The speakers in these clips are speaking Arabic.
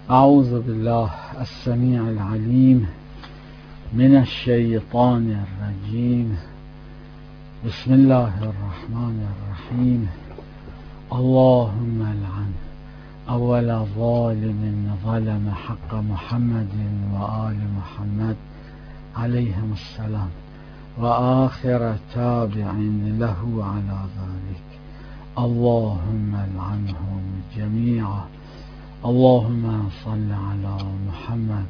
أعوذ بالله السميع العليم من الشيطان الرجيم. بسم الله الرحمن الرحيم. اللهم العن أول ظالم ظلم حق محمد وآل محمد عليهم السلام، وآخر تابع له على ذلك. اللهم العنهم جميعا. اللهم صل على محمد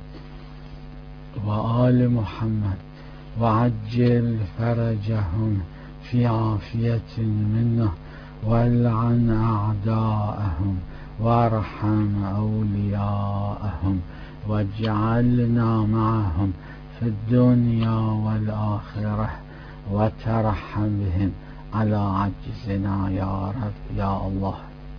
وآل محمد وعجل فرجهم في عافية منا، والعن أعداءهم وارحم أولياءهم، واجعلنا معهم في الدنيا والآخرة، وترحم بهم على عجزنا يا رب يا الله.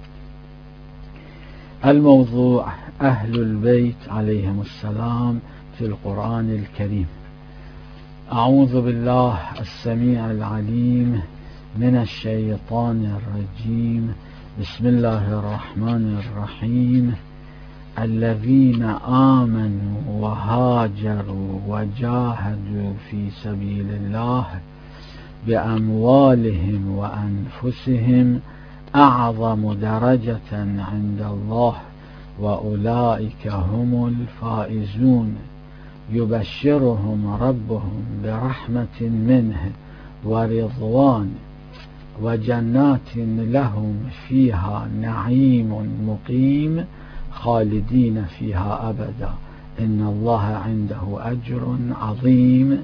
الموضوع أهل البيت عليهم السلام في القرآن الكريم. أعوذ بالله السميع العليم من الشيطان الرجيم. بسم الله الرحمن الرحيم. الذين آمنوا وهاجروا وجاهدوا في سبيل الله بأموالهم وأنفسهم أعظم درجة عند الله، وأولئك هم الفائزون. يبشرهم ربهم برحمة منه ورضوان وجنات لهم فيها نعيم مقيم خالدين فيها أبدا، إن الله عنده أجر عظيم.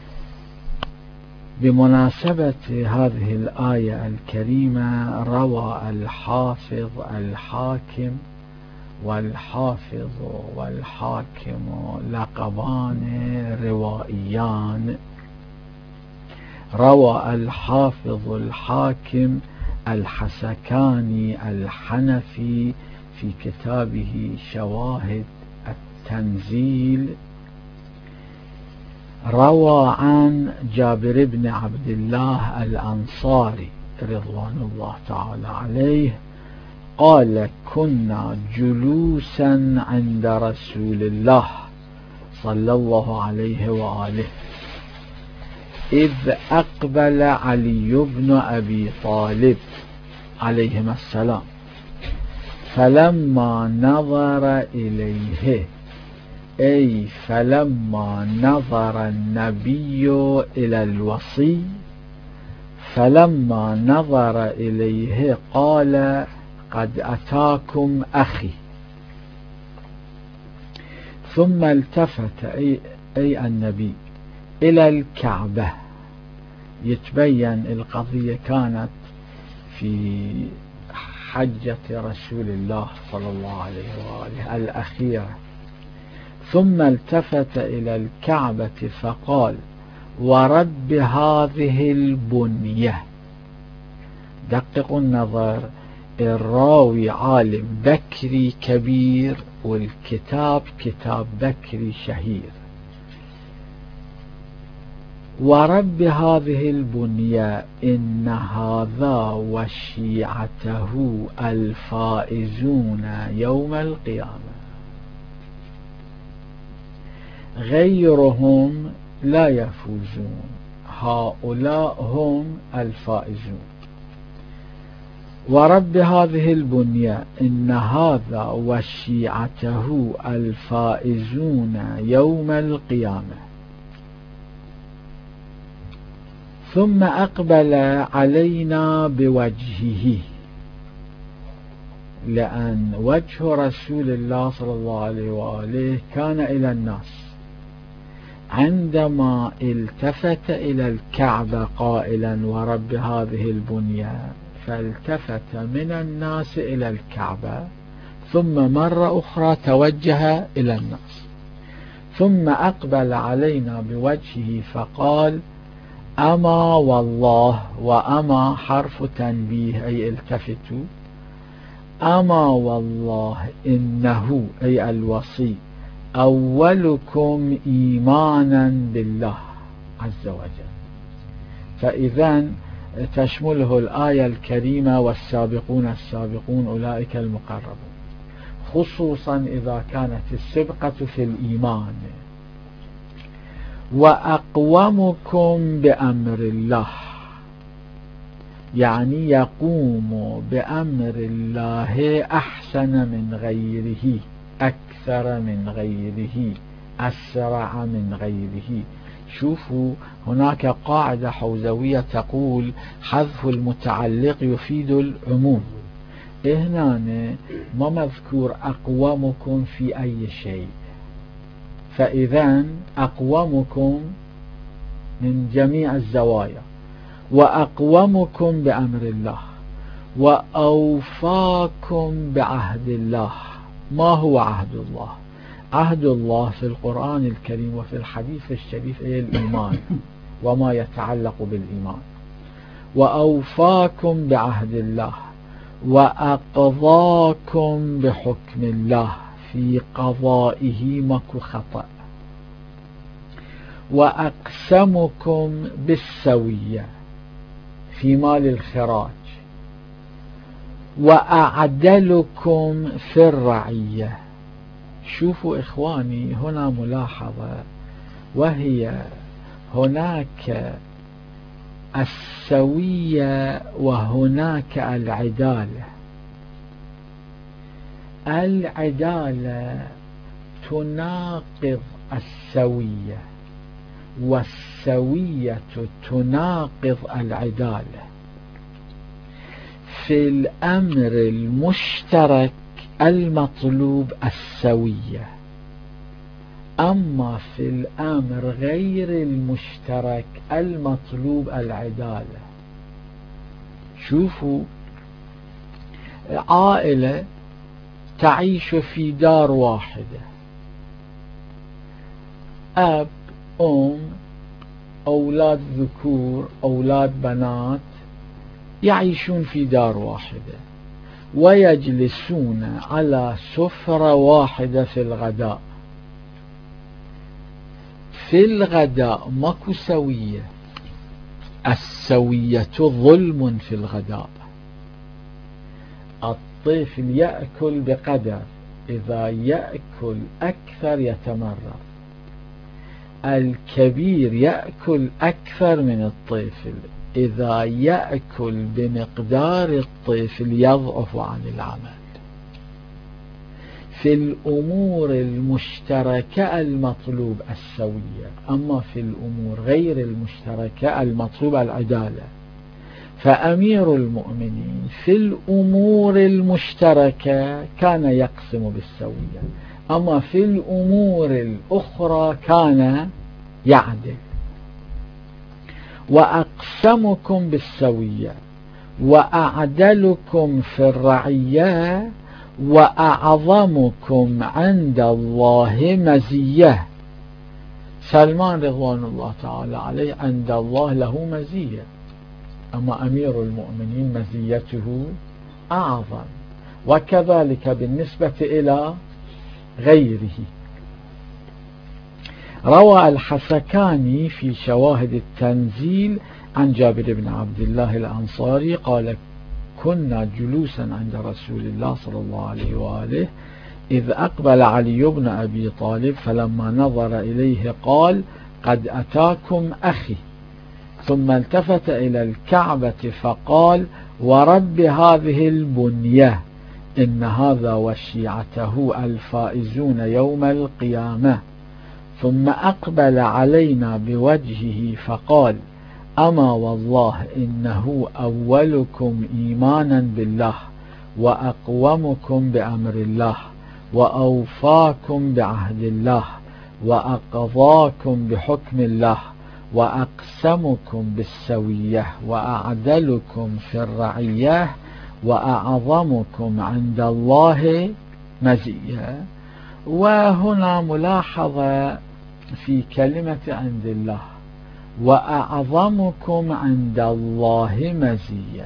بمناسبة هذه الآية الكريمة روى الحافظ الحاكم، والحافظ والحاكم لقبان روائيان. روى الحافظ الحاكم الحسكاني الحنفي في كتابه شواهد التنزيل، روى عن جابر بن عبد الله الأنصاري رضوان الله تعالى عليه قال: كنا جلوسا عند رسول الله صلى الله عليه وآله إذ أقبل علي بن أبي طالب عليهما السلام، فلما نظر إليه، أي فلما نظر النبي إلى الوصي، فلما نظر إليه قال: قد أتاكم أخي. ثم التفت أي النبي إلى الكعبة. يتبين القضية كانت في حجة رسول الله صلى الله عليه وآله الأخيرة. ثم التفت إلى الكعبة فقال: ورب هذه البنية. دققوا النظر، الراوي عالم بكري كبير، والكتاب كتاب بكري شهير. ورب هذه البنية إن هذا وشيعته الفائزون يوم القيامة، غيرهم لا يفوزون، هؤلاء هم الفائزون. ورب هذه البنية إن هذا وشيعته الفائزون يوم القيامة. ثم أقبل علينا بوجهه، لأن وجه رسول الله صلى الله عليه وآله كان إلى الناس. عندما التفت إلى الكعبة قائلا ورب هذه البنية، فالتفت من الناس إلى الكعبة، ثم مرة أخرى توجه إلى الناس، ثم أقبل علينا بوجهه فقال: أما والله، وأما حرف تنبيه أي التفتوا، أما والله إنه أي الوصي أولكم إيمانا بالله عز وجل. فإذا تشمله الآية الكريمة: والسابقون السابقون أولئك المقربون، خصوصا إذا كانت السبقة في الإيمان. وأقومكم بأمر الله، يعني يقوم بأمر الله أحسن من غيره، أكثر من غيره، أسرع من غيره. شوفوا هناك قاعدة حوزوية تقول حذف المتعلق يفيد العموم. هنا ما مذكور أقومكم في أي شيء، فإذا أقومكم من جميع الزوايا. وأقومكم بأمر الله، وأوفاكم بعهد الله. ما هو عهد الله؟ عهد الله في القرآن الكريم وفي الحديث الشريف هي الإيمان وما يتعلق بالإيمان. وأوفاكم بعهد الله، وأقضاكم بحكم الله، في قضائه ماكو خطأ. وأقسمكم بالسوية في مال الخراج. وأعدلكم في الرعية. شوفوا إخواني هنا ملاحظة، وهي هناك السوية وهناك العدالة. العدالة تناقض السوية، والسوية تناقض العدالة. في الأمر المشترك المطلوب السوية، أما في الأمر غير المشترك المطلوب العدالة. شوفوا عائلة تعيش في دار واحدة، أب، أم، أولاد ذكور، أولاد بنات، يعيشون في دار واحدة ويجلسون على سفرة واحدة في الغداء. في الغداء ماكو سوية، السوية ظلم في الغداء. الطفل يأكل بقدر، إذا يأكل أكثر يتمرر. الكبير يأكل أكثر من الطفل، إذا يأكل بمقدار الطفل يضعف عن العمل. في الأمور المشتركة المطلوب السوية، أما في الأمور غير المشتركة المطلوب العدالة. فأمير المؤمنين في الأمور المشتركة كان يقسم بالسوية، أما في الأمور الأخرى كان يعدل. وأقسمكم بالسوية، وأعدلكم في الرعية، وأعظمكم عند الله مزية. سلمان رضوان الله تعالى عليه عند الله له مزية، أما أمير المؤمنين مزيته أعظم، وكذلك بالنسبة إلى غيره. روى الحسكاني في شواهد التنزيل عن جابر بن عبد الله الأنصاري قال: كنا جلوسا عند رسول الله صلى الله عليه وآله إذ أقبل علي بن أبي طالب، فلما نظر إليه قال: قد أتاكم أخي. ثم التفت إلى الكعبة فقال: ورب هذه البنية إن هذا وشيعته الفائزون يوم القيامة. ثم أقبل علينا بوجهه فقال: أما والله إنه أولكم إيمانا بالله، وأقومكم بأمر الله، وأوفاكم بعهد الله، وأقضاكم بحكم الله، وأقسمكم بالسوية، وأعدلكم في الرعية، وأعظمكم عند الله مزية. وهنا ملاحظة في كلمة عند الله: وأعظمكم عند الله مزية.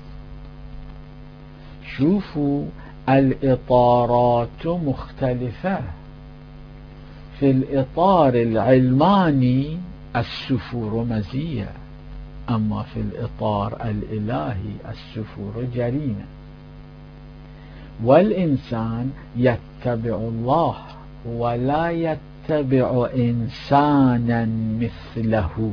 شوفوا الإطارات مختلفة. في الإطار العلماني السفور مزية، أما في الإطار الإلهي السفور جريمة. والإنسان يتبع الله ولا يتبع إنسانا مثله.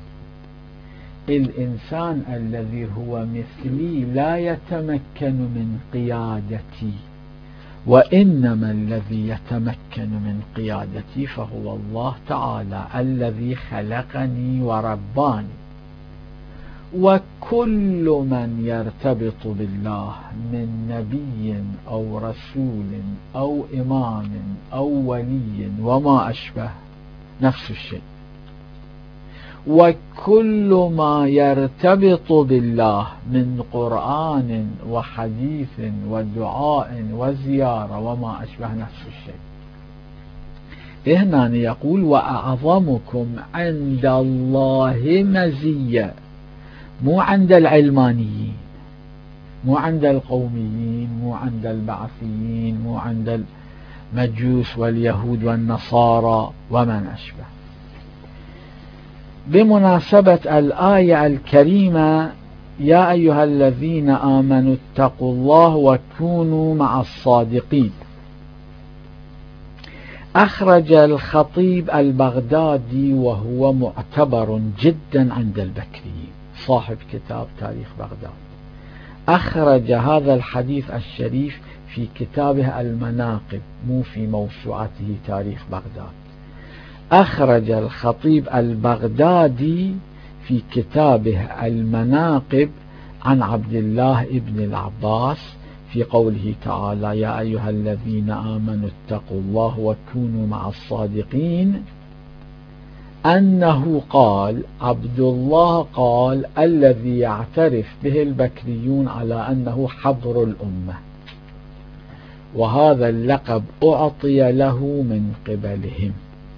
الإنسان الذي هو مثلي لا يتمكن من قيادتي، وإنما الذي يتمكن من قيادتي فهو الله تعالى الذي خلقني ورباني. وكل من يرتبط بالله من نبي أو رسول أو إمام أو ولي وما أشبه نفس الشيء. وكل ما يرتبط بالله من قرآن وحديث ودعاء وزيارة وما أشبه نفس الشيء. هنا يقول وأعظمكم عند الله مزية، مو عند العلمانيين، مو عند القوميين، مو عند البعثيين، مو عند المجوس واليهود والنصارى ومن أشبه. بمناسبة الآية الكريمة يا أيها الذين آمنوا اتقوا الله وكونوا مع الصادقين، أخرج الخطيب البغدادي وهو معتبر جدا عند البكريين صاحب كتاب تاريخ بغداد، أخرج هذا الحديث الشريف في كتابه المناقب مو في موسوعته تاريخ بغداد. أخرج الخطيب البغدادي في كتابه المناقب عن عبد الله ابن العباس في قوله تعالى يا أيها الذين آمنوا اتقوا الله وكونوا مع الصادقين أنه قال عبد الله قال الذي يعترف به البكريون على أنه حبر الأمة، وهذا اللقب أعطي له من قبلهم.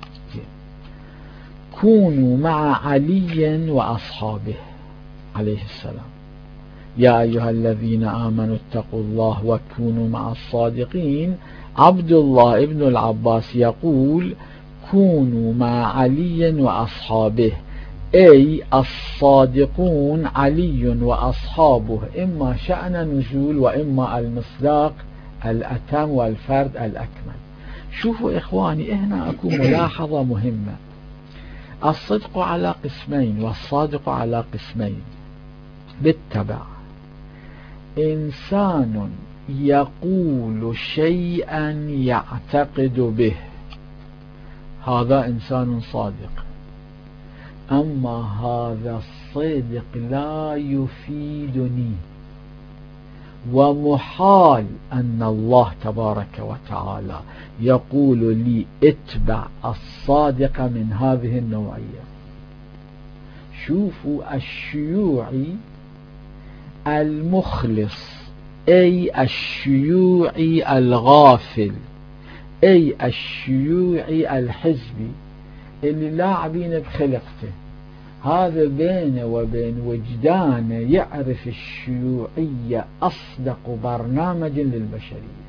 كونوا مع علي وأصحابه عليه السلام. يا أيها الذين آمنوا اتقوا الله وكونوا مع الصادقين. عبد الله ابن العباس يقول كونوا مع علي وأصحابه، أي الصادقون علي وأصحابه، إما شأن نزول وإما المصداق الأتم والفرد الأكمل. شوفوا إخواني هنا أكو ملاحظة مهمة، الصدق على قسمين والصادق على قسمين بالتبع. إنسان يقول شيئا يعتقد به هذا إنسان صادق، أما هذا الصدق لا يفيدني، ومحال أن الله تبارك وتعالى يقول لي اتبع الصادق من هذه النوعية. شوفوا الشيوعي المخلص أي الشيوعي الغافل أي الشيوعي الحزبي اللي لاعبين بخلقته، هذا بينه وبين وجدانه يعرف الشيوعية أصدق برنامج للبشرية،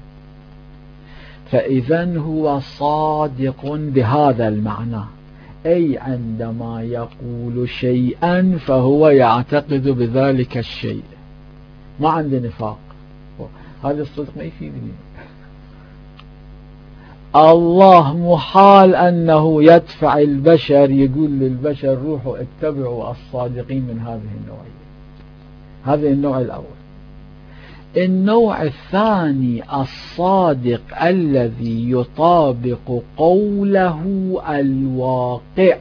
فإذا هو صادق بهذا المعنى، أي عندما يقول شيئا فهو يعتقد بذلك الشيء، ما عنده نفاق. هذا الصدق ما يفيدني. الله محال أنه يدفع البشر يقول للبشر روحوا اتبعوا الصادقين من هذه النوعية. هذا النوع الأول. النوع الثاني الصادق الذي يطابق قوله الواقع،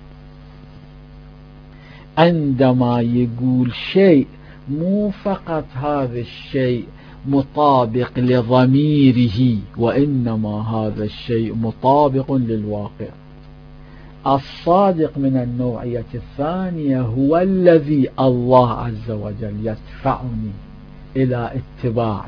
عندما يقول شيء مو فقط هذا الشيء مطابق لضميره، وإنما هذا الشيء مطابق للواقع. الصادق من النوعية الثانية هو الذي الله عز وجل يدفعني إلى اتباعه.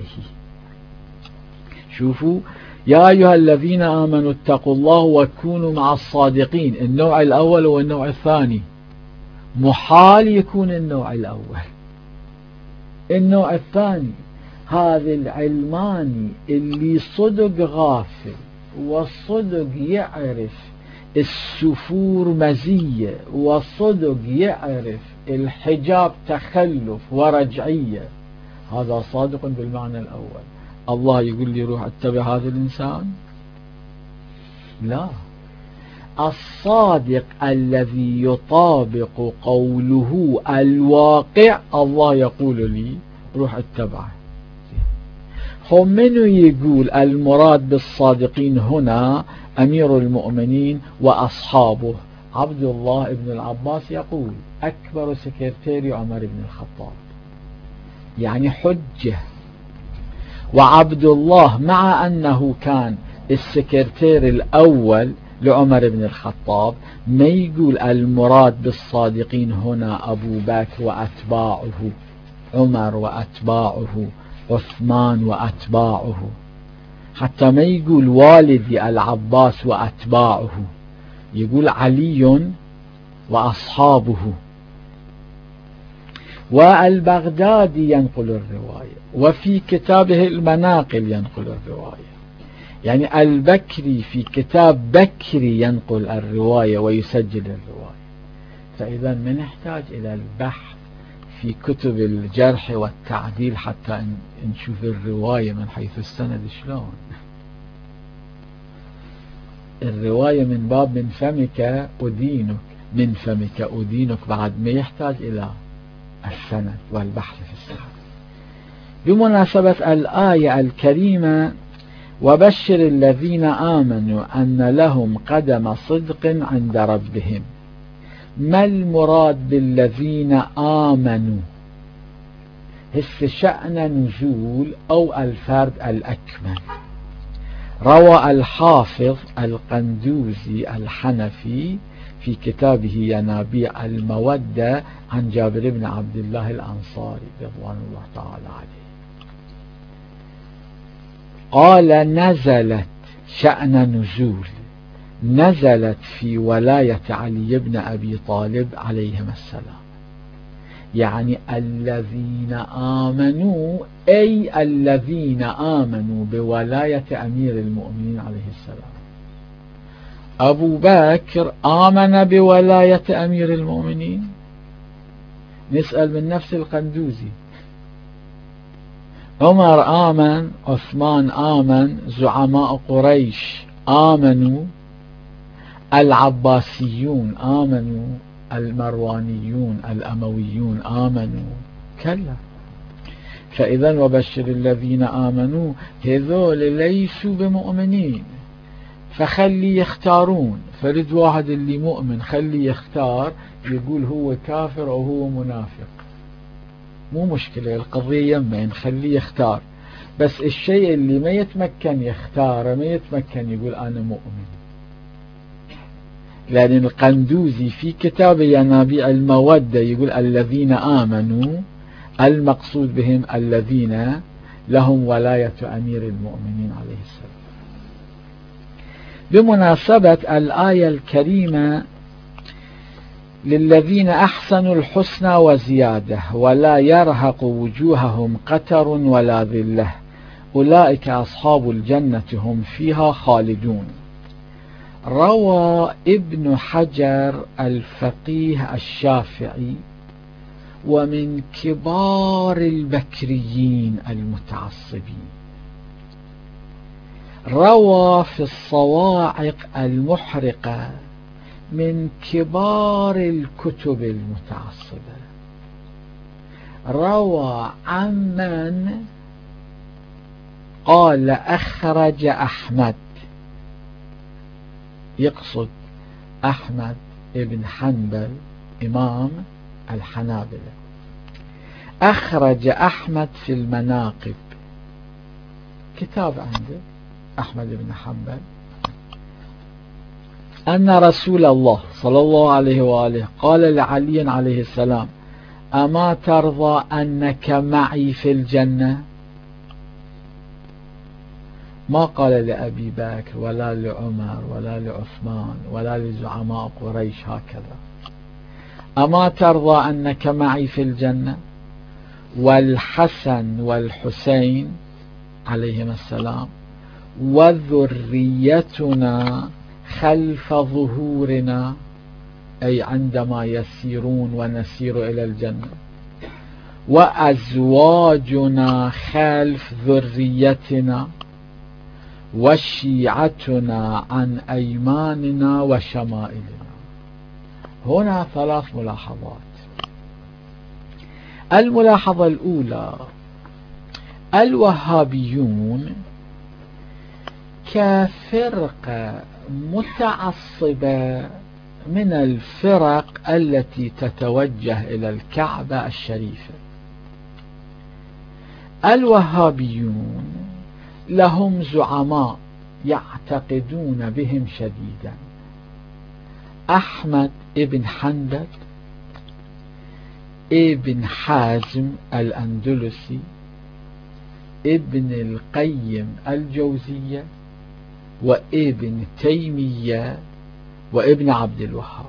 شوفوا يا أيها الذين آمنوا اتقوا الله وكونوا مع الصادقين، النوع الأول والنوع الثاني، محال يكون النوع الأول. النوع الثاني هذا العلماني اللي صدق غافل وصدق يعرف السفور مزية وصدق يعرف الحجاب تخلف ورجعية، هذا صادق بالمعنى الأول. الله يقول لي روح اتبع هذا الإنسان؟ لا، الصادق الذي يطابق قوله الواقع الله يقول لي روح اتبعه. هم منو يقول المراد بالصادقين هنا أمير المؤمنين وأصحابه؟ عبد الله بن العباس يقول أكبر سكرتير عمر بن الخطاب، يعني حجة. وعبد الله مع أنه كان السكرتير الأول لعمر بن الخطاب ما يقول المراد بالصادقين هنا أبو بكر وأتباعه، عمر وأتباعه، عثمان وأتباعه، حتى ما يقول والدي العباس وأتباعه، يقول علي وأصحابه. والبغدادي ينقل الرواية، وفي كتابه المناقل ينقل الرواية، يعني البكري في كتاب بكري ينقل الرواية ويسجل الرواية. فإذا ما نحتاج إلى البحث في كتب الجرح والتعديل حتى نشوف الرواية من حيث السند شلون. الرواية من باب من فمك أدينك، من فمك أدينك، بعد ما يحتاج إلى السند والبحث في السند. بمناسبة الآية الكريمة وبشر الذين آمنوا أن لهم قدم صدق عند ربهم، ما المراد بالذين آمنوا؟ هس شأن نزول أو الفرد الأكمل. روى الحافظ القندوزي الحنفي في كتابه ينابيع المودة عن جابر بن عبد الله الأنصاري رضوان الله تعالى عليه قال نزلت شأن نزول، نزلت في ولاية علي بن أبي طالب عليهم السلام، يعني الذين آمنوا أي الذين آمنوا بولاية أمير المؤمنين عليه السلام. أبو بكر آمن بولاية أمير المؤمنين؟ نسأل من نفس القندوزي. عمر آمن، عثمان آمن، زعماء قريش آمنوا، العباسيون آمنوا، المروانيون الأمويون آمنوا؟ كلا. فإذا وبشر الذين آمنوا هذول ليسوا بمؤمنين، فخلي يختارون. فرد واحد اللي مؤمن خلي يختار، يقول هو كافر أو هو منافق، مو مشكلة، القضية يمين، خلي يختار. بس الشيء اللي ما يتمكن يختار، ما يتمكن يقول أنا مؤمن. لأن القندوزي في كتاب ينابيع المودة يقول الذين آمنوا المقصود بهم الذين لهم ولاية أمير المؤمنين عليه السلام. بمناسبة الآية الكريمة للذين أحسنوا الحسنى وزيادة ولا يرهق وجوههم قتر ولا ذلة أولئك أصحاب الجنة هم فيها خالدون. روى ابن حجر الفقيه الشافعي ومن كبار البكريين المتعصبين، روى في الصواعق المحرقة من كبار الكتب المتعصبة، روى عمن قال أخرج أحمد، يقصد أحمد ابن حنبل إمام الحنابلة، أخرج أحمد في المناقب، كتاب عنده أحمد بن حنبل، أن رسول الله صلى الله عليه وآله قال لعلي عليه السلام أما ترضى أنك معي في الجنة؟ ما قال لأبي بكر ولا لعمر ولا لعثمان ولا لزعماء قريش هكذا، أما ترضى أنك معي في الجنة؟ والحسن والحسين عليهما السلام وذريتنا خلف ظهورنا، أي عندما يسيرون ونسير إلى الجنة، وأزواجنا خلف ذريتنا وشيعتنا عن أيماننا وشمائلنا. هنا 3 ملاحظات. الملاحظة الأولى: الوهابيون كفرقة متعصبة من الفرق التي تتوجه إلى الكعبة الشريفة. الوهابيون لهم زعماء يعتقدون بهم شديدا: أحمد ابن حنبل، ابن حازم الأندلسي، ابن القيم الجوزية، وابن تيمية، وابن عبد الوهاب.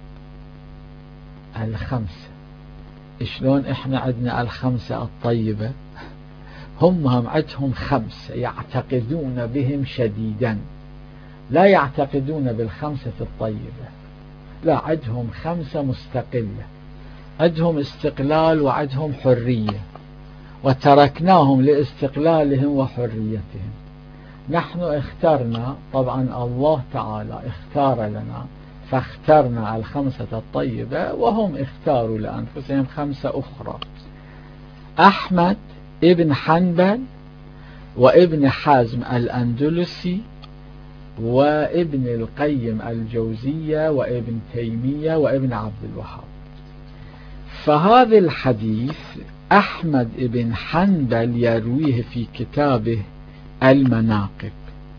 5. شلون احنا عندنا 5 الطيبة؟ هم عندهم 5 يعتقدون بهم شديدا، لا يعتقدون بال5 الطيبة، لا، عندهم 5 مستقلة، عندهم استقلال وعندهم حرية، وتركناهم لاستقلالهم وحريتهم. نحن اخترنا، طبعا الله تعالى اختار لنا، فاخترنا 5 الطيبة، وهم اختاروا لأنفسهم 5 أخرى: أحمد ابن حنبل، وابن حزم الأندلسي، وابن القيم الجوزية، وابن تيمية، وابن عبد الوهاب. فهذا الحديث أحمد ابن حنبل يرويه في كتابه المناقب.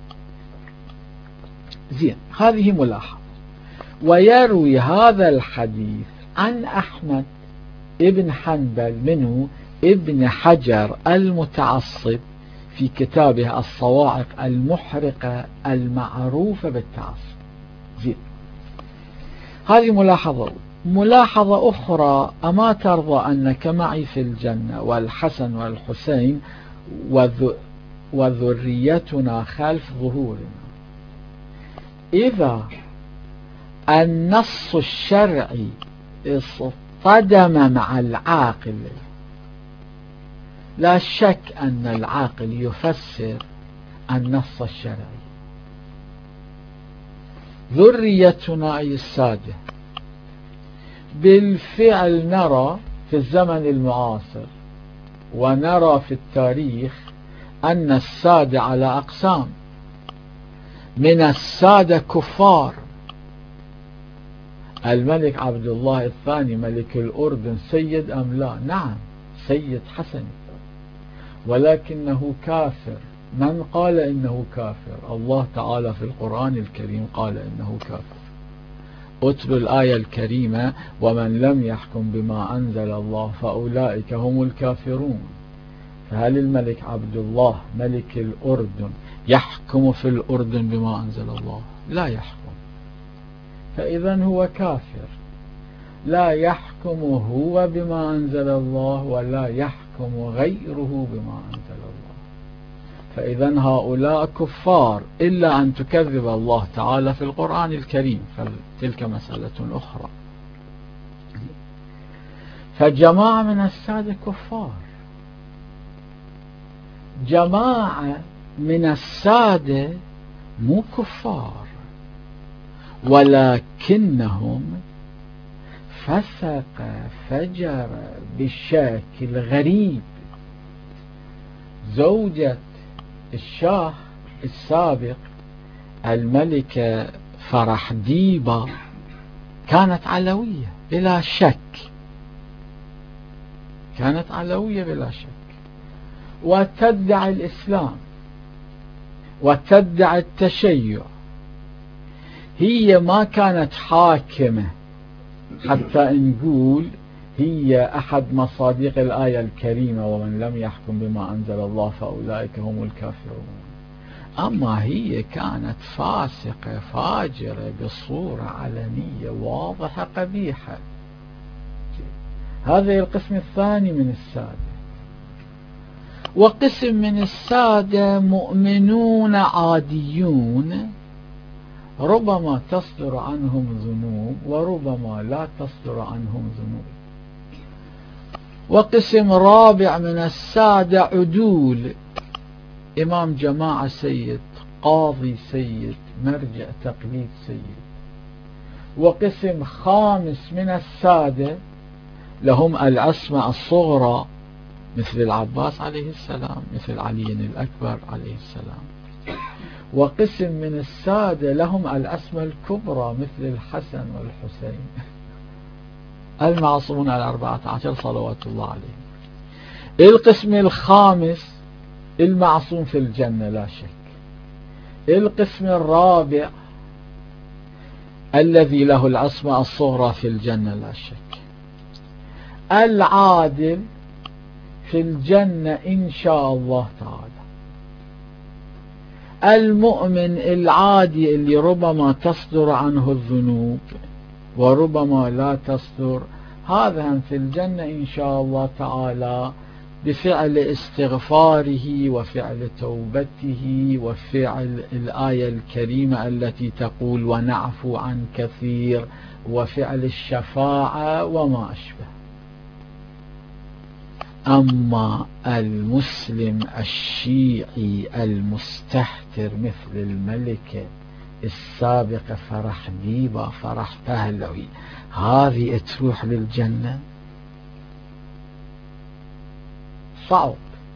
زين، هذه ملاحظة. ويروي هذا الحديث عن أحمد ابن حنبل منه ابن حجر المتعصب في كتابه الصواعق المحرقة المعروفة بالتعصب. زين، هذه ملاحظة. ملاحظة أخرى: أما ترضى أنك معي في الجنة والحسن والحسين وذريتنا خلف ظهورنا؟ إذا النص الشرعي اصطدم مع العاقل، لا شك أن العاقل يفسر النص الشرعي. ذريتنا أي السادة، بالفعل نرى في الزمن المعاصر ونرى في التاريخ أن السادة على أقسام. من السادة كفار. الملك عبد الله الثاني ملك الأردن سيد أم لا؟ نعم، سيد حسن، ولكنه كافر. من قال إنه كافر؟ الله تعالى في القرآن الكريم قال إنه كافر. اتلوا الآية الكريمة: ومن لم يحكم بما أنزل الله فأولئك هم الكافرون. فهل الملك عبد الله ملك الأردن يحكم في الأردن بما أنزل الله؟ لا يحكم. فإذا هو كافر، لا يحكم هو بما أنزل الله ولا يحكم غيره بما أنزل الله. فإذا هؤلاء كفار، إلا أن تكذب الله تعالى في القرآن الكريم، فتلك مسألة أخرى. فجماعة من السادة كفار، جماعة من السادة مو كفار، ولكنهم فسق فجر بشكل غريب. زوجة الشاه السابق الملكة فرح ديبة كانت علوية بلا شك، كانت علوية بلا شك، وتدعي الإسلام وتدعي التشيع. هي ما كانت حاكمة حتى نقول هي أحد مصادق الآية الكريمة: ومن لم يحكم بما أنزل الله فأولئك هم الكافرون. أما هي كانت فاسقة فاجرة بصورة علنية واضحة قبيحة. هذا القسم الثاني من السادة. وقسم من السادة مؤمنون عاديون، ربما تصدر عنهم ذنوب وربما لا تصدر عنهم ذنوب. وقسم رابع من السادة عدول، إمام جماعة سيد، قاضي سيد، مرجع تقليد سيد. وقسم خامس من السادة لهم العصمة الصغرى، مثل العباس عليه السلام، مثل علي الأكبر عليه السلام. وقسم من السادة لهم العصمة الكبرى، مثل الحسن والحسين المعصومون ال14 صلوات الله عليهم. القسم الخامس المعصوم في الجنة لا شك. القسم الرابع الذي له العصمة الصغرى في الجنة لا شك. العادل في الجنة إن شاء الله تعالى. المؤمن العادي اللي ربما تصدر عنه الذنوب وربما لا تصدر، هذا في الجنة إن شاء الله تعالى بفعل استغفاره وفعل توبته وفعل الآية الكريمة التي تقول ونعفو عن كثير، وفعل الشفاعة وما أشبه. أما المسلم الشيعي المستهتر مثل الملكة السابقة فرح ديبة فرح بهلوي، هذه تروح للجنة؟ صعب.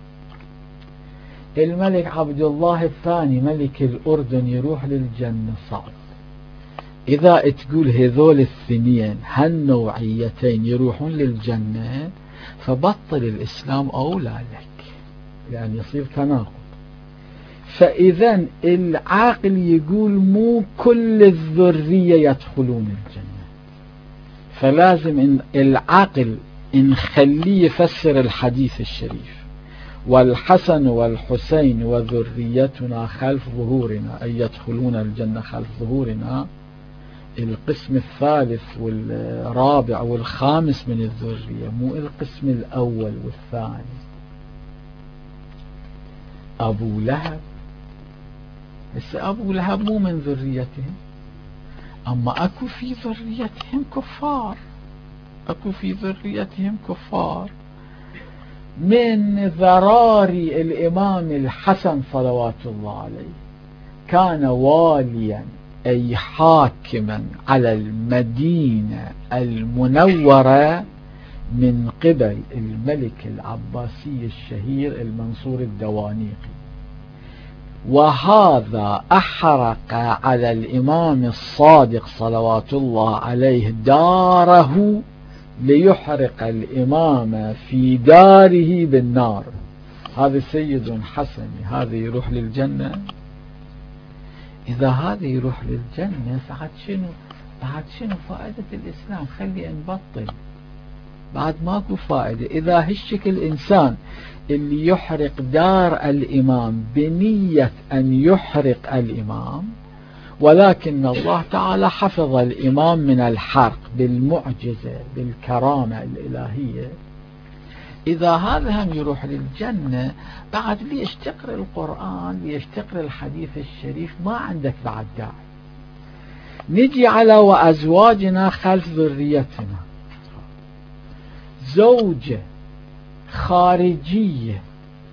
الملك عبد الله الثاني ملك الأردن يروح للجنة؟ صعب. إذا تقول هذول الاثنين هالنوعيتين يروحون للجنة فبطل الإسلام أولى لك، يعني يصير تناقض. فإذا العاقل يقول مو كل الذرية يدخلون الجنة، فلازم إن العاقل نخليه يفسر الحديث الشريف والحسن والحسين وذريتنا خلف ظهورنا، أي يدخلون الجنة خلف ظهورنا. القسم الثالث والرابع والخامس من الذرية، مو القسم الأول والثاني. أبو لهب، بس أبو لهب مو من ذريتهم، أما أكو في ذريتهم كفار، أكو في ذريتهم كفار. من ذراري الإمام الحسن صلوات الله عليه كان واليا أي حاكما على المدينة المنورة من قبل الملك العباسي الشهير المنصور الدوانيقي، وهذا أحرق على الإمام الصادق صلوات الله عليه داره ليحرق الإمام في داره بالنار. هذا سيد حسني، هذا يروح للجنة؟ إذا هذا يروح للجنة بعد شنو فائدة الإسلام؟ خلي نبطل، بعد ماكو فائدة. إذا هالشكل الإنسان اللي يحرق دار الإمام بنية أن يحرق الإمام، ولكن الله تعالى حفظ الإمام من الحرق بالمعجزة بالكرامة الإلهية، إذا هذا هم يروح للجنة، بعد ليش تقرأ القرآن، ليش تقرأ الحديث الشريف؟ ما عندك بعد داعي. نجي على وأزواجنا خلف ذريتنا. زوجة خارجية،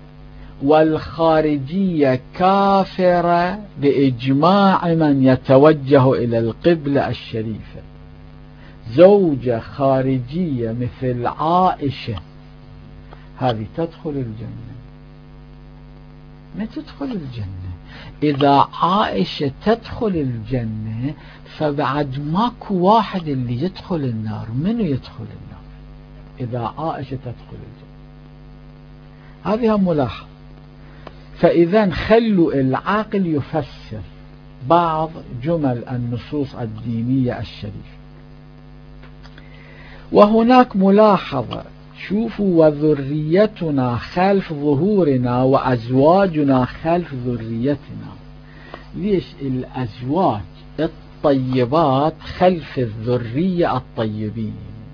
والخارجية كافرة بإجماع من يتوجه إلى القبلة الشريفة. زوجة خارجية مثل عائشة، هذه تدخل الجنة؟ ما تدخل الجنة. إذا عائشة تدخل الجنة فبعد ماكو واحد اللي يدخل النار. منو يدخل النار إذا عائشة تدخل الجنة؟ هذه ملاحظة. فإذا خلوا العاقل يفسر بعض جمل النصوص الدينية الشريفة. وهناك ملاحظة، شوفوا وذريتنا خلف ظهورنا وأزواجنا خلف ذريتنا. ليش الأزواج الطيبات خلف الذرية الطيبين؟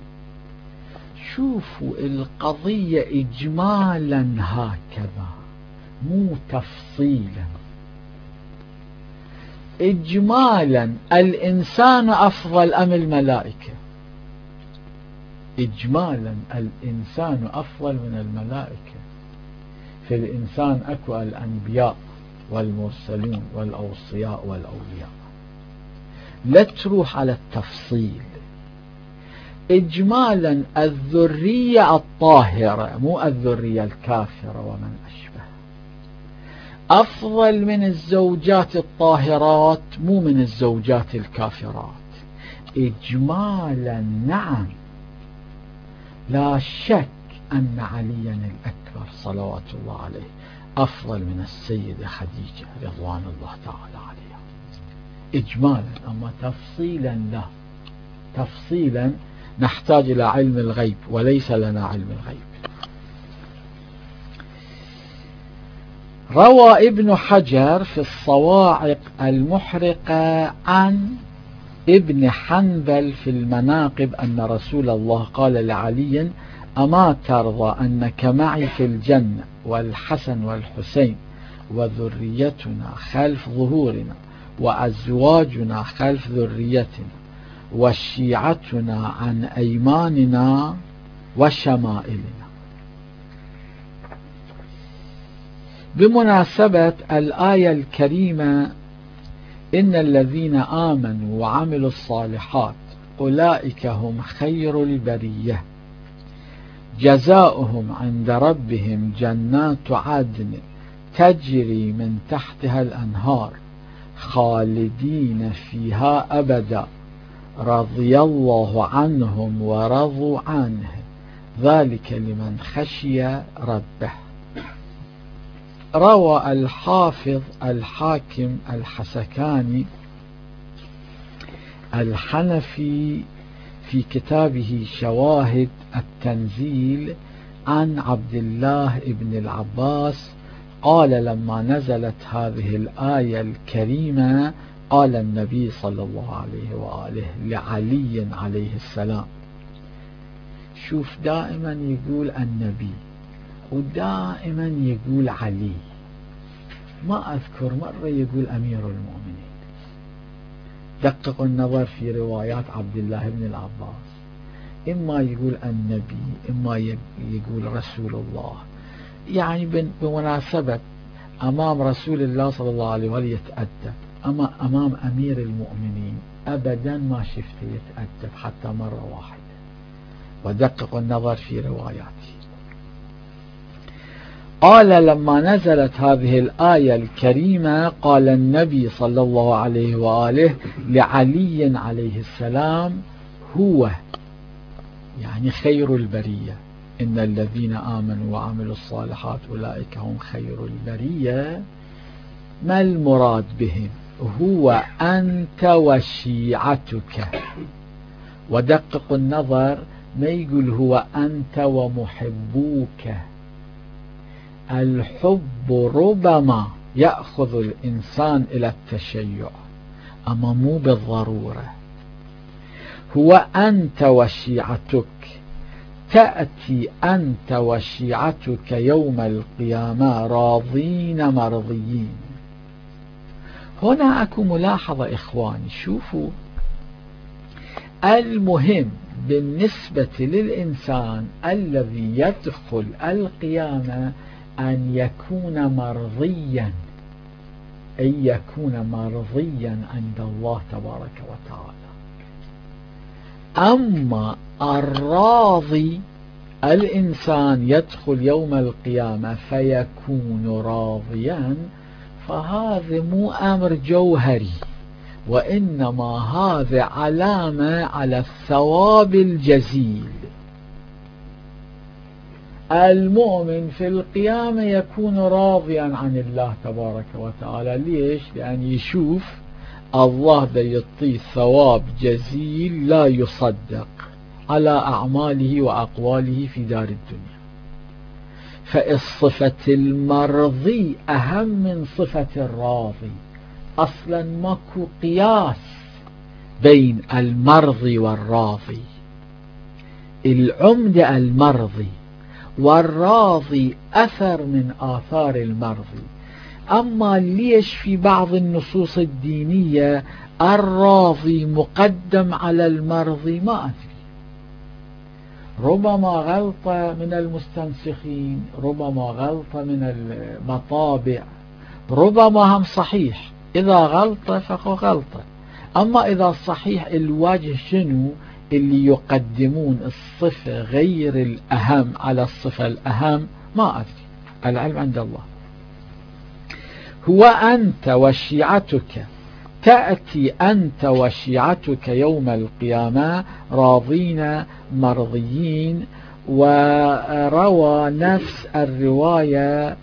شوفوا القضية إجمالا هكذا مو تفصيلا. إجمالا الإنسان أفضل أم الملائكة؟ إجمالا الإنسان أفضل من الملائكة. في الإنسان أكو الأنبياء والمرسلون والأوصياء والأولياء. لا تروح على التفصيل. إجمالا الذرية الطاهرة مو الذرية الكافرة ومن أشبه أفضل من الزوجات الطاهرات مو من الزوجات الكافرات. إجمالا نعم، لا شك أن عليا الأكبر صلوات الله عليه أفضل من السيدة خديجة رضوان الله تعالى عليها إجمالا. أما تفصيلا لا، تفصيلا نحتاج إلى علم الغيب وليس لنا علم الغيب. روى ابن حجر في الصواعق المحرقة عن ابن حنبل في المناقب أن رسول الله قال لعلي: أما ترضى أنك معي في الجنة والحسن والحسين وذريتنا خلف ظهورنا وأزواجنا خلف ذريتنا وشيعتنا عن أيماننا وشمائلنا. بمناسبة الآية الكريمة: إن الذين آمنوا وعملوا الصالحات أولئك هم خير البرية جزاؤهم عند ربهم جنات عدن تجري من تحتها الأنهار خالدين فيها أبدا رضي الله عنهم ورضوا عنه ذلك لمن خشي ربه. روى الحافظ الحاكم الحسكاني الحنفي في كتابه شواهد التنزيل عن عبد الله بن العباس قال: لما نزلت هذه الآية الكريمة قال النبي صلى الله عليه وآله لعلي عليه السلام. شوف، دائما يقول النبي ودائما يقول علي، ما أذكر مرة يقول أمير المؤمنين. دققوا النظر في روايات عبد الله بن العباس، إما يقول النبي إما يقول رسول الله. يعني بمناسبة أمام رسول الله صلى الله عليه وآله يتأدب، أما أمام أمير المؤمنين أبدا ما شفته يتأدب حتى مرة واحدة. ودققوا النظر في رواياته. قال: لما نزلت هذه الآية الكريمة قال النبي صلى الله عليه وآله لعلي عليه السلام: هو يعني خير البرية، إن الذين آمنوا وعملوا الصالحات أولئك هم خير البرية. ما المراد بهم؟ هو أنت وشيعتك. ودققوا النظر، ما يقول هو أنت ومحبوك. الحب ربما يأخذ الإنسان إلى التشيع أما مو بالضرورة. هو أنت وشيعتك، تأتي أنت وشيعتك يوم القيامة راضين مرضيين. هنا أكو ملاحظة إخواني، شوفوا، المهم بالنسبة للإنسان الذي يدخل القيامة أن يكون مرضيا، أي يكون مرضيا عند الله تبارك وتعالى. أما الراضي، الإنسان يدخل يوم القيامة فيكون راضيا، فهذا مو أمر جوهري، وإنما هذا علامة على الثواب الجزيل. المؤمن في القيامة يكون راضيا عن الله تبارك وتعالى. ليش؟ لأن يشوف الله دا يعطيه ثواب جزيل لا يصدق على أعماله وأقواله في دار الدنيا. فالصفة المرضي أهم من صفة الراضي. أصلا ماكو قياس بين المرضي والراضي. العمدة المرضي، والراضي أثر من آثار المرضي. أما ليش في بعض النصوص الدينية الراضي مقدم على المرضي ما أدري. ربما غلطة من المستنسخين، ربما غلطة من المطابع، ربما هم صحيح. إذا غلطة فهو غلطة. أما إذا صحيح الوجه شنو اللي يقدمون الصفة غير الأهم على الصفة الأهم ما أدري، العلم عند الله. هو أنت وشيعتك، تأتي أنت وشيعتك يوم القيامة راضين مرضيين. وروى نفس الرواية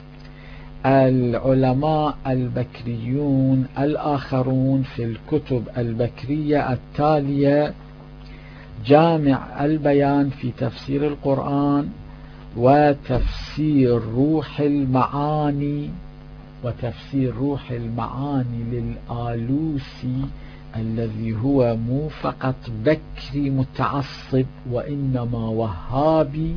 العلماء البكريون الآخرون في الكتب البكرية التالية: جامع البيان في تفسير القرآن، وتفسير روح المعاني، وتفسير روح المعاني للآلوسي الذي هو مو فقط بكري متعصب وإنما وهابي،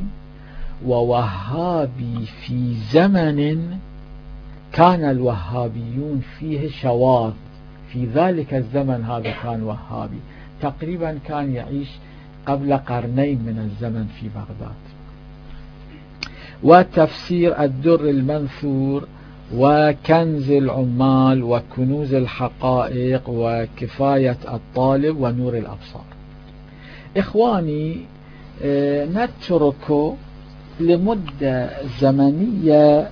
ووهابي في زمن كان الوهابيون فيه شواذ. في ذلك الزمن هذا كان وهابي، تقريبا كان يعيش قبل قرنين من الزمن في بغداد. وتفسير الدر المنثور، وكنز العمال، وكنوز الحقائق، وكفاية الطالب، ونور الأبصار. إخواني، نترك لمدة زمنية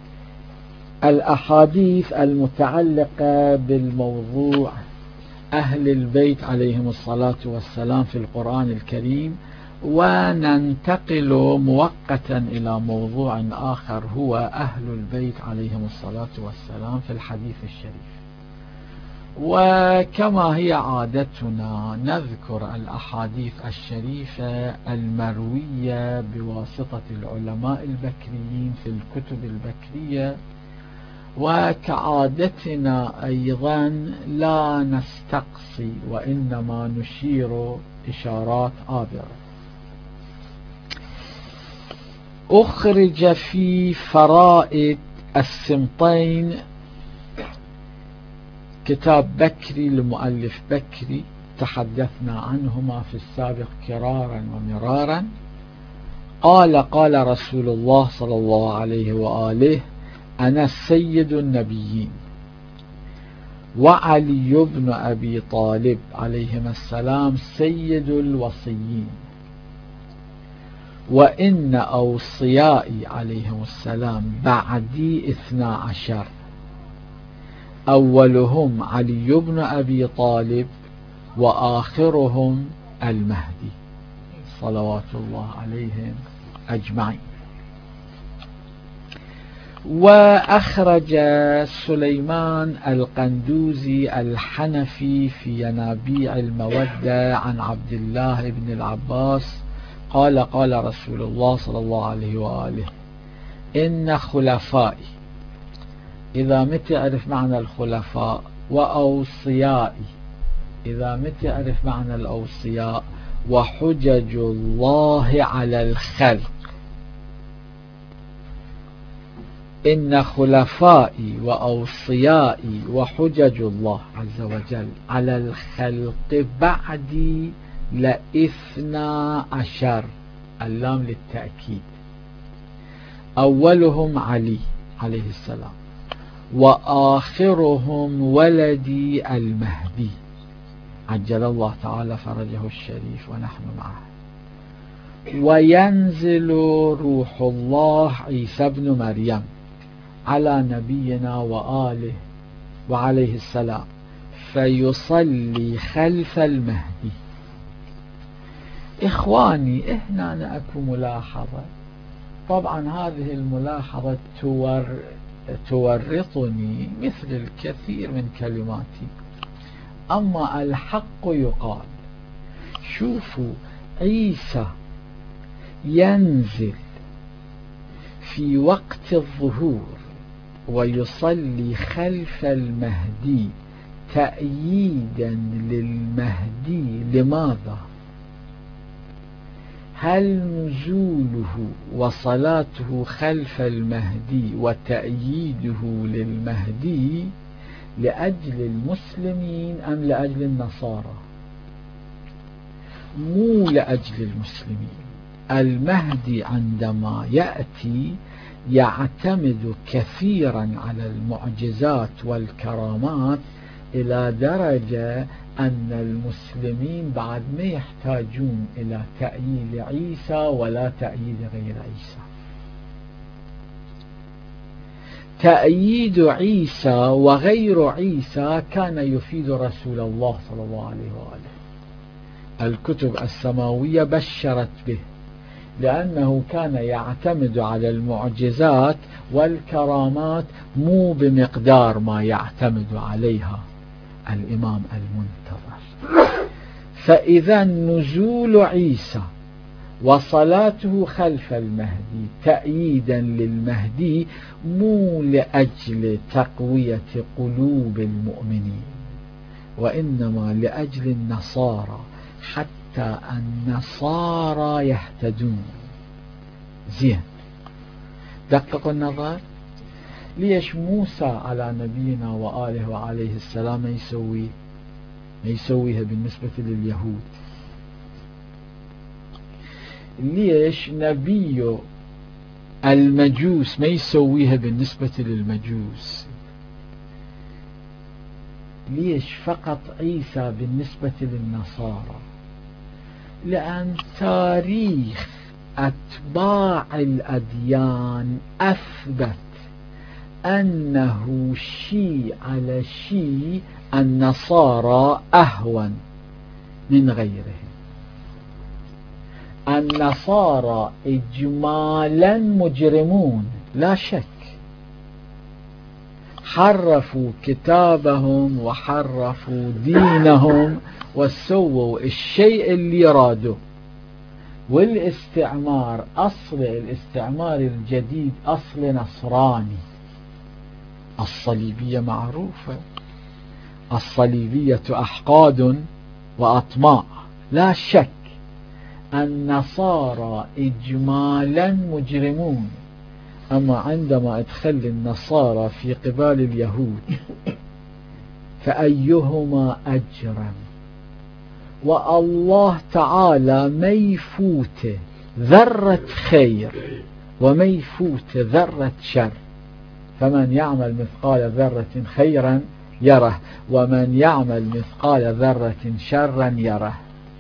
الأحاديث المتعلقة بالموضوع أهل البيت عليهم الصلاة والسلام في القرآن الكريم، وننتقل مؤقتا إلى موضوع آخر هو أهل البيت عليهم الصلاة والسلام في الحديث الشريف. وكما هي عادتنا نذكر الأحاديث الشريفة المروية بواسطة العلماء البكريين في الكتب البكرية، وكعادتنا أيضا لا نستقصي وإنما نشير إشارات عابرة. أخرج في فرائد السمطين، كتاب بكري لمؤلف بكري تحدثنا عنهما في السابق كرارا ومرارا. قال رسول الله صلى الله عليه وآله: أنا سيد النبيين، وعلي بن أبي طالب عليهما السلام سيد الوصيين، وإن أوصيائي عليهم السلام بعدي 12، أولهم علي بن أبي طالب، وآخرهم المهدي صلوات الله عليهم أجمعين. وأخرج سليمان القندوزي الحنفي في ينابيع المودة عن عبد الله بن العباس قال رسول الله صلى الله عليه وآله: إن خلفائي، إذا متى أعرف معنى الخلفاء، وأوصيائي، إذا متى أعرف معنى الأوصياء، وحجج الله على الخلق. إن خلفائي وأوصيائي وحجج الله عز وجل على الخلق بعدي ل12، اللام للتأكيد. أولهم علي عليه السلام، وآخرهم ولدي المهدي عجل الله تعالى فرجه الشريف ونحن معه. وينزل روح الله عيسى بن مريم على نبينا وآله وعليه السلام فيصلي خلف المهدي. إخواني، هنا أكو ملاحظة، طبعا هذه الملاحظة تورطني مثل الكثير من كلماتي، أما الحق يقال. شوفوا، عيسى ينزل في وقت الظهور ويصلي خلف المهدي تأييدا للمهدي. لماذا؟ هل نزوله وصلاته خلف المهدي وتأييده للمهدي لأجل المسلمين أم لأجل النصارى؟ مو لأجل المسلمين. المهدي عندما يأتي يعتمد كثيرا على المعجزات والكرامات إلى درجة أن المسلمين بعد ما يحتاجون إلى تأييد عيسى ولا تأييد غير عيسى. تأييد عيسى وغير عيسى كان يفيد رسول الله صلى الله عليه وآله. الكتب السماوية بشرت به، لأنه كان يعتمد على المعجزات والكرامات مو بمقدار ما يعتمد عليها الإمام المنتظر. فإذا نزول عيسى وصلاته خلف المهدي تأييدا للمهدي مو لأجل تقوية قلوب المؤمنين، وإنما لأجل النصارى، حتى النصارى يهتدون. زين، دققوا النظر. ليش موسى على نبينا وآله وعليه السلام ما يسويها بالنسبة لليهود؟ ليش نبي المجوس ما يسويها بالنسبة للمجوس؟ ليش فقط عيسى بالنسبة للنصارى؟ لأن تاريخ أتباع الأديان أثبت أنه شيء على شيء النصارى أهون من غيرهم. النصارى إجمالا مجرمون لا شك، حرفوا كتابهم وحرفوا دينهم وسووا الشيء اللي يرادوا. والاستعمار، أصل الاستعمار الجديد أصل نصراني. الصليبية معروفة، الصليبية أحقاد وأطماع لا شك. النصارى إجمالا مجرمون، أما عندما ادخل النصارى في قبال اليهود فأيهما أجرم؟ والله تعالى ما يفوت ذرة خير وما يفوت ذرة شر. فمن يعمل مثقال ذرة خيرا يره، ومن يعمل مثقال ذرة شرا يره.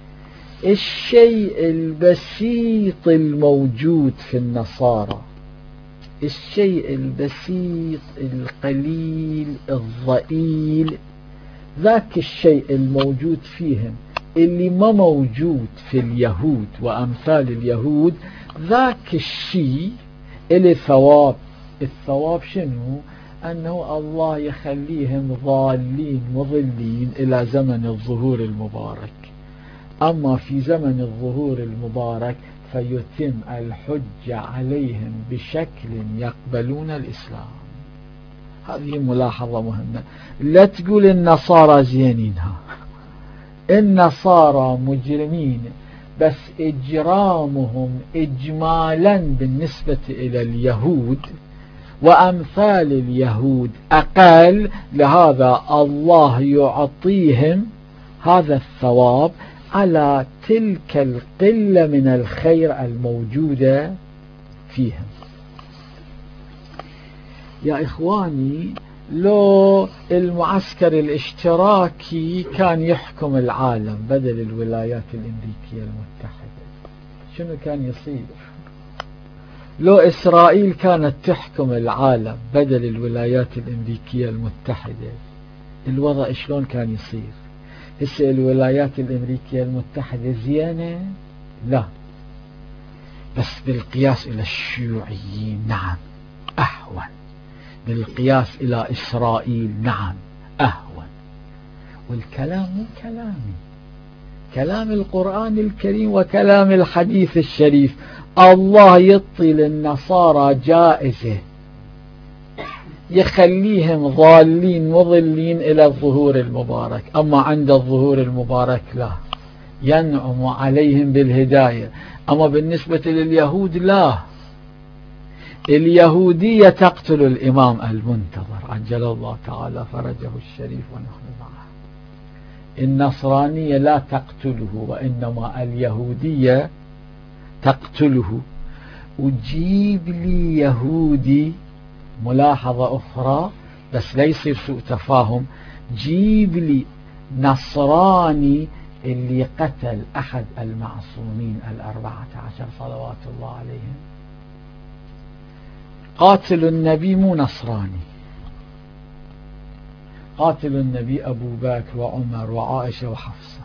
الشيء البسيط الموجود في النصارى، الشيء البسيط القليل الضئيل، ذاك الشيء الموجود فيهم اللي ما موجود في اليهود وأمثال اليهود، ذاك الشيء اللي ثواب. الثواب شنو؟ أنه الله يخليهم ضالين مضلين إلى زمن الظهور المبارك. أما في زمن الظهور المبارك فيتم الحجة عليهم بشكل يقبلون الإسلام. هذه ملاحظة مهمة. لا تقول النصارى زينينها، النصارى مجرمين، بس إجرامهم إجمالا بالنسبة إلى اليهود وأمثال اليهود أقل، لهذا الله يعطيهم هذا الثواب على تلك القلة من الخير الموجودة فيهم. يا إخواني، لو المعسكر الاشتراكي كان يحكم العالم بدل الولايات الأمريكية المتحدة، شنو كان يصير؟ لو إسرائيل كانت تحكم العالم بدل الولايات الأمريكية المتحدة، الوضع شلون كان يصير؟ هسه الولايات الأمريكية المتحدة زينة؟ لا، بس بالقياس إلى الشيوعيين نعم أهون، بالقياس إلى إسرائيل نعم أهون. والكلام مو كلامي، كلام القرآن الكريم وكلام الحديث الشريف. الله يعطي للنصارى جائزة يخليهم ضالين مضلين إلى الظهور المبارك، أما عند الظهور المبارك لا، ينعم عليهم بالهداية. أما بالنسبة لليهود لا، اليهودية تقتل الإمام المنتظر عجل الله تعالى فرجه الشريف ونحن معه. النصرانية لا تقتله، وإنما اليهودية تقتله، وجيب لي يهودي. ملاحظة أخرى بس لا يصير سوء تفاهم، جيب لي نصراني اللي قتل أحد المعصومين 14 صلوات الله عليهم. قاتل النبي مو نصراني، قاتل النبي أبو بكر وعمر وعائشة وحفصة.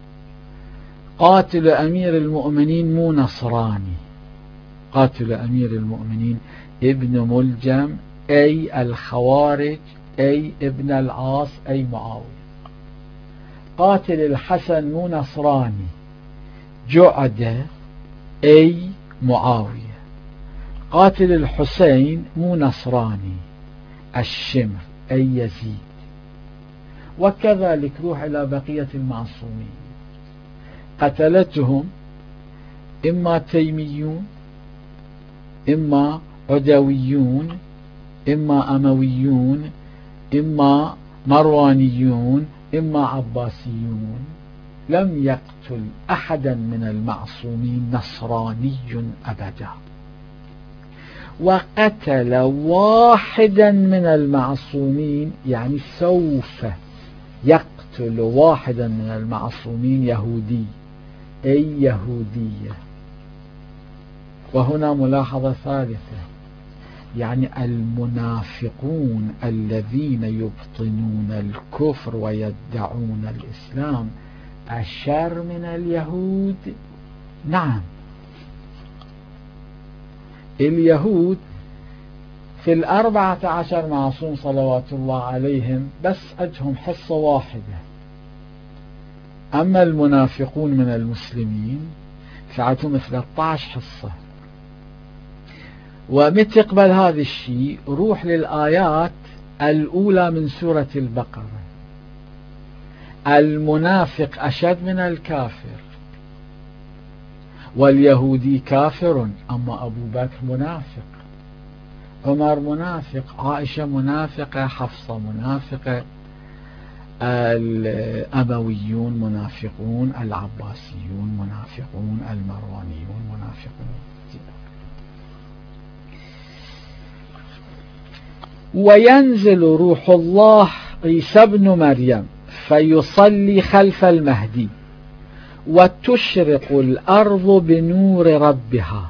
قاتل أمير المؤمنين مو نصراني، قاتل أمير المؤمنين ابن ملجم أي الخوارج أي ابن العاص أي معاوية. قاتل الحسن مو نصراني، جعدة أي معاوية. قاتل الحسين مو نصراني، الشمر أي يزيد. وكذلك روح إلى بقية المعصومين، قتلتهم إما تيميون إما عدويون إما أمويون إما مروانيون إما عباسيون. لم يقتل أحدا من المعصومين نصراني أبدا. وقتل واحدا من المعصومين يعني سوف يقتل واحدا من المعصومين يهودي أي يهودية. وهنا ملاحظة ثالثة، يعني المنافقون الذين يبطنون الكفر ويدعون الإسلام أشر من اليهود. نعم، اليهود في 14 معصوم صلوات الله عليهم بس عندهم حصة واحدة، أما المنافقون من المسلمين فعندهم 13 حصة. ومتى تقبل هذا الشيء روح للآيات الأولى من سورة البقرة. المنافق أشد من الكافر، واليهودي كافر، أما أبو بكر منافق، عمر منافق، عائشة منافقة، حفصة منافقة، الأمويون منافقون، العباسيون منافقون، المروانيون منافقون. وينزل روح الله عيسى بن مريم فيصلي خلف المهدي وتشرق الأرض بنور ربها.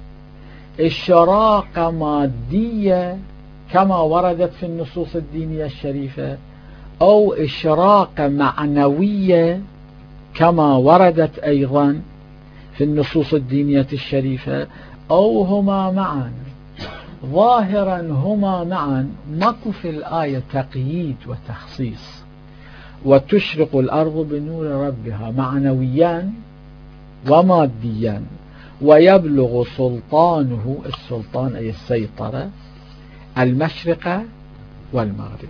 إشراقة مادية كما وردت في النصوص الدينية الشريفة، أو إشراقة معنوية كما وردت أيضا في النصوص الدينية الشريفة، أو هما معا. ظاهرا هما معا، ماكو في الآية تقييد وتخصيص. وتشرق الأرض بنور ربها معنويا وماديا، ويبلغ سلطانه، السلطان أي السيطرة، المشرق والمغرب.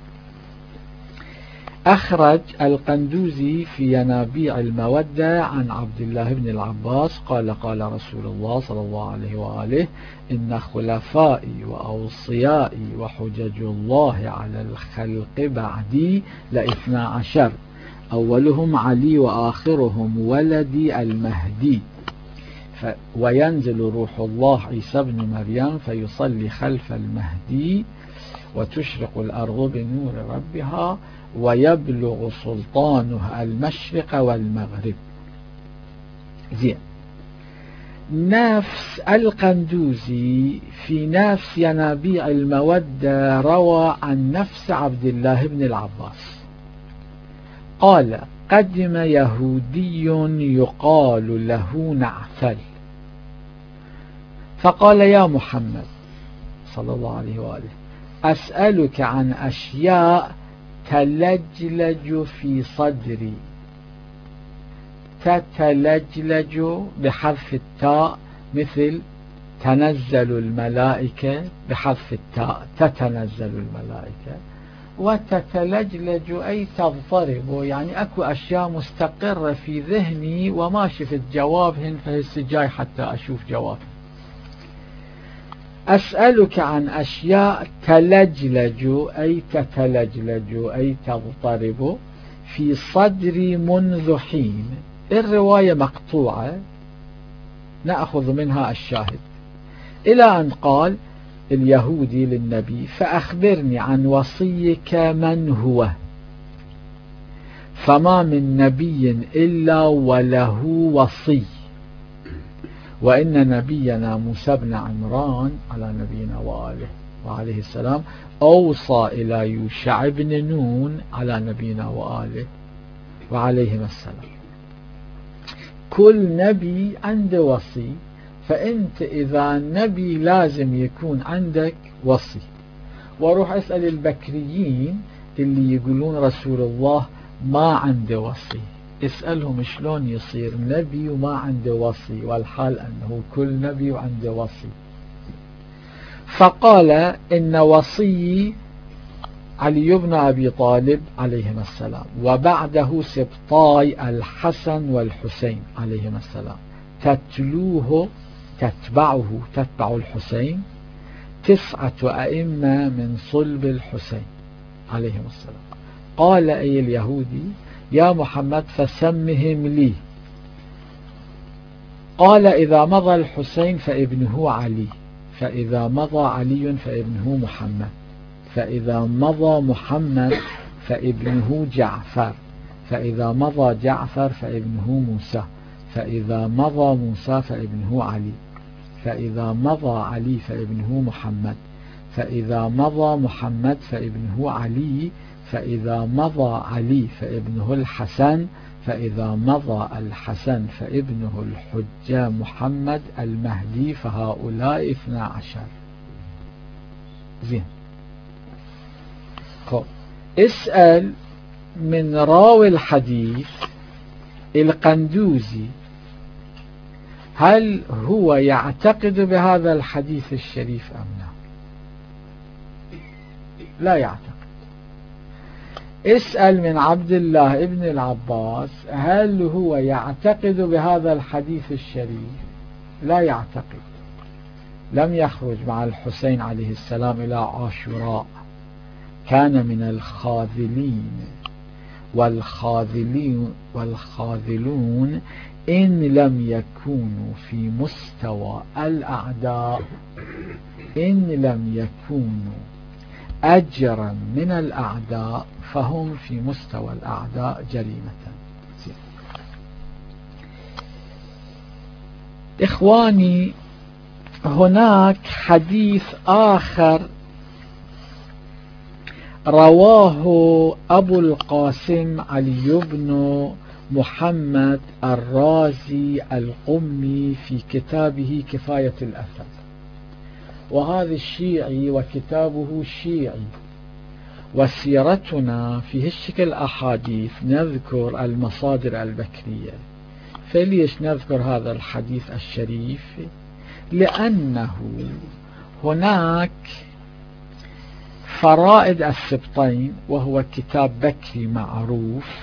أخرج القندوزي في ينابيع المودة عن عبد الله بن العباس قال قال رسول الله صلى الله عليه وآله: إن خلفائي وأوصيائي وحجج الله على الخلق بعدي ل12، أولهم علي وآخرهم ولدي المهدي. وينزل روح الله عيسى بن مريم فيصلي خلف المهدي وتشرق الأرض بنور ربها ويبلغ سلطانه المشرق والمغرب. زين. نفس القندوزي في نفس ينابيع المودة روى عن نفس عبد الله بن العباس قال: قدم يهودي يقال له نعثل فقال: يا محمد صلى الله عليه وآله، أسألك عن أشياء تلجلج في صدري. تتلجلج بحذف التاء مثل تنزل الملائكة، بحذف التاء تتنزل الملائكة. وتتلجلج أي تضطرب، يعني أكو أشياء مستقرة في ذهني وما شفت جوابهن، فهسه جاي حتى أشوف جوابهن. أسألك عن أشياء تلجلج أي تتلجلج أي تضطرب في صدري منذ حين. الرواية مقطوعة نأخذ منها الشاهد، إلى أن قال اليهودي للنبي: فأخبرني عن وصيك من هو، فما من نبي إلا وله وصي، وإن نبينا موسى بن عمران على نبينا وآله وعليه السلام أوصى إلى يوشع بن نون على نبينا وآله وعليهم السلام. كل نبي عنده وصي، فأنت إذا نبي لازم يكون عندك وصي. وروح أسأل البكريين اللي يقولون رسول الله ما عنده وصي، اسألهم شلون يصير نبي وما عنده وصي، والحال أنه كل نبي وعنده وصي. فقال: إن وصي علي بن أبي طالب عليهما السلام، وبعده سبطاي الحسن والحسين عليهما السلام، تتبع الحسين 9 أئمة من صلب الحسين عليهم السلام. قال أي اليهودي: يا محمد فسمهم لي. قال: إذا مضى الحسين فابنه علي، فإذا مضى علي فابنه محمد، فإذا مضى محمد فابنه جعفر، فإذا مضى جعفر فابنه موسى، فإذا مضى موسى فابنه علي، فإذا مضى علي فابنه محمد، فإذا مضى محمد فابنه علي، فإذا مضى علي فابنه الحسن، فإذا مضى الحسن فابنه الحجة محمد المهدي، فهؤلاء 12. زين. اسأل من راوي الحديث القندوزي هل هو يعتقد بهذا الحديث الشريف أم لا يعتقد. اسأل من عبد الله ابن العباس هل هو يعتقد بهذا الحديث الشريف، لا يعتقد. لم يخرج مع الحسين عليه السلام إلى عاشوراء، كان من الخاذلين، والخاذلون إن لم يكونوا في مستوى الأعداء، إن لم يكونوا أجرا من الأعداء، فهم في مستوى الأعداء جريمة. إخواني، هناك حديث آخر رواه أبو القاسم علي بن محمد الرازي القمي في كتابه كفاية الأثر، وهذا الشيعي وكتابه شيعي، وسيرتنا في هالشكل أحاديث نذكر المصادر البكرية. فليش نذكر هذا الحديث الشريف؟ لأنه هناك فرائد السبطين وهو كتاب بكري معروف،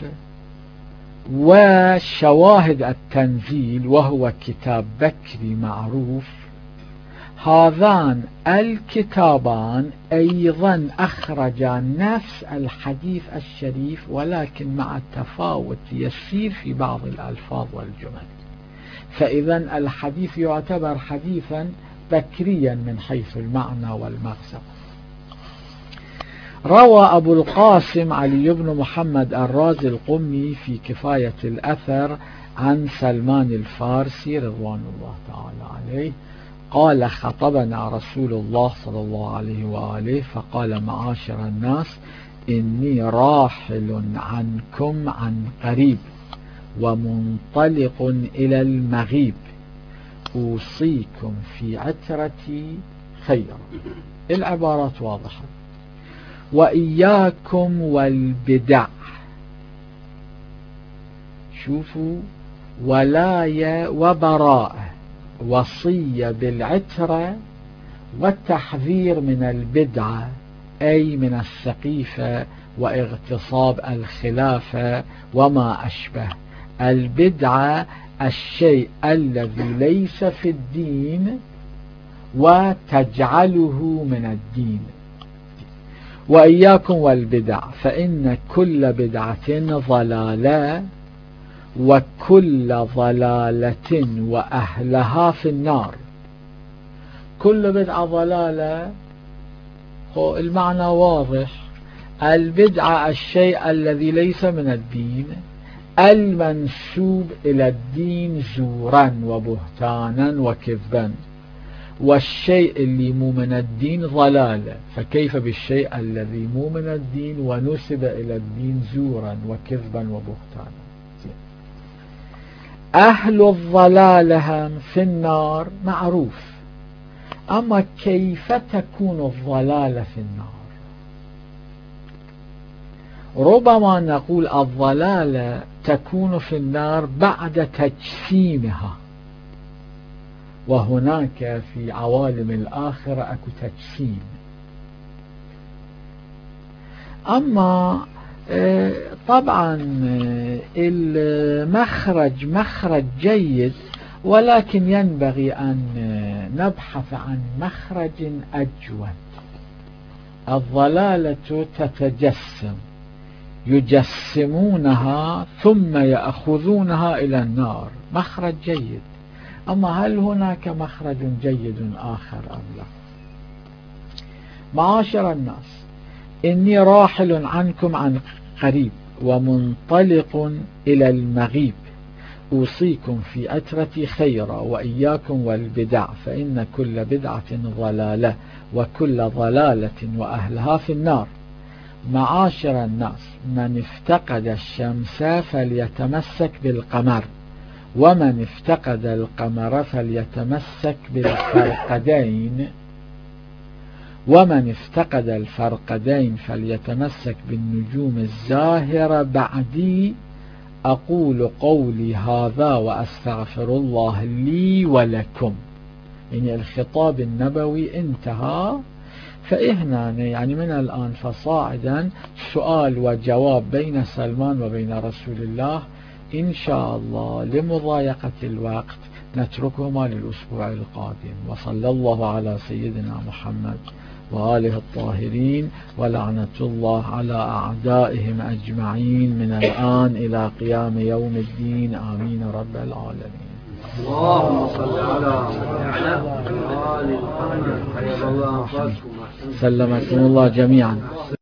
وشواهد التنزيل وهو كتاب بكري معروف. هذان الكتابان أيضا أخرجا نفس الحديث الشريف، ولكن مع تفاوت يسير في بعض الألفاظ والجمل، فإذا الحديث يعتبر حديثا بكريا من حيث المعنى والمغزى. روى أبو القاسم علي بن محمد الرازي القمي في كفاية الأثر عن سلمان الفارسي رضوان الله تعالى عليه قال: خطبنا رسول الله صلى الله عليه وآله فقال: معاشر الناس، إني راحل عنكم عن قريب ومنطلق إلى المغيب، أوصيكم في عترتي خيرا. العبارات واضحة. وإياكم والبدع. شوفوا، ولاية وبراءة، وصية بالعترة والتحذير من البدعة، أي من السقيفة واغتصاب الخلافة وما أشبه. البدعة الشيء الذي ليس في الدين وتجعله من الدين. وإياكم والبدع، فإن كل بدعة ضلالة، وكل ضلالة وأهلها في النار. كل بدعة ضلالة، المعنى واضح. البدعة الشيء الذي ليس من الدين المنسوب إلى الدين زورا وبهتانا وكذبا، والشيء اللي مو من الدين ضلالة، فكيف بالشيء الذي مو من الدين ونسب إلى الدين زورا وكذبا وبهتانا. أهل الضلالة في النار معروف، أما كيف تكون الضلالة في النار؟ ربما نقول الضلالة تكون في النار بعد تجسيمها، وهناك في عوالم الآخرة أكو تجسيم. أما طبعا المخرج مخرج جيد، ولكن ينبغي أن نبحث عن مخرج أجود. الضلالة تتجسم، يجسمونها ثم يأخذونها إلى النار، مخرج جيد. أما هل هناك مخرج جيد آخر أم لا؟ معاشر الناس، إني راحل عنكم عن قريب ومنطلق إلى المغيب، أوصيكم في أترتي خيرا وإياكم والبدع، فإن كل بدعة ضلالة وكل ضلالة وأهلها في النار. معاشر الناس، من افتقد الشمس فليتمسك بالقمر، ومن افتقد القمر فليتمسك بالفرقدين، ومن افتقد الفرقدين فليتمسك بالنجوم الزاهرة بعدي. أقول قولي هذا وأستغفر الله لي ولكم. يعني الخطاب النبوي انتهى، فإحنا يعني من الآن فصاعدا سؤال وجواب بين سلمان وبين رسول الله إن شاء الله. لمضايقة الوقت نتركهما للأسبوع القادم. وصلى الله على سيدنا محمد وآله الطاهرين، ولعنة الله على أعدائهم أجمعين من الآن إلى قيام يوم الدين. آمين رب العالمين. اللهم صل على آل محمد. سلمكم الله جميعا.